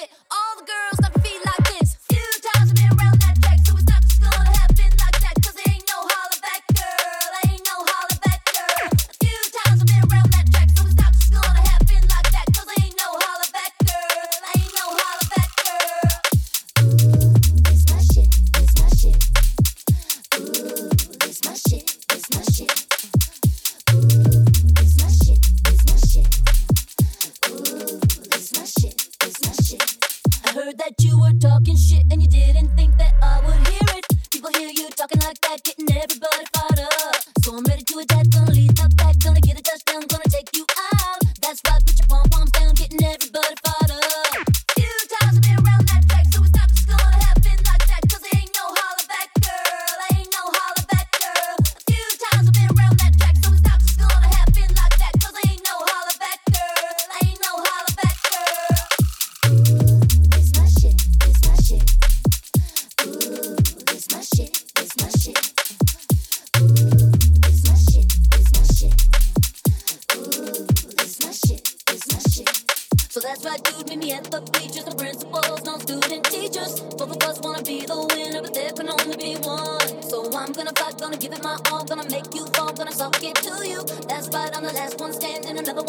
All the girls start to feel like this. Few times I've been around that track, so it's not just gonna happen like that. 'Cause there ain't no holler back, girl. Ain't no holler back, girl. A few times I've been around that track, so it's not just gonna happen like that. 'Cause there ain't no holler back, girl. Ain't no holler back, girl. Ooh, it's my shit, it's my shit. Ooh, it's my shit, it's my shit. Ooh, it's my shit, it's my shit. Ooh, it's my shit, it's my shit. I heard that you were talking shit and you didn't think that I would hear it. People hear you talking like that, getting everybody fired up. So I'm ready to attack, gonna lead the pack, gonna get a touchdown, gonna take you out. That's right, put your pom-poms down, getting everybody fired up. Few times I've been around that track, so it's not just gonna happen like that. 'Cause there ain't no holler back, girl. Ain't no holler back, girl. A few times I've been around that track, so it's not just gonna happen like that. 'Cause there ain't no holler back, girl. Ain't no holler back, girl. Ooh, it's my shit, it's my shit. Ooh, it's my shit, it's my shit. Ooh, it's my shit, it's my shit. Ooh, it's my shit, it's my shit. So that's right, dude, meet me at the bleachers. The principals, no student teachers. Both of us wanna be the winner, but there can only be one. So I'm gonna fight, gonna give it my all, gonna make you fall, gonna suck it to you. That's right, I'm the last one standing, another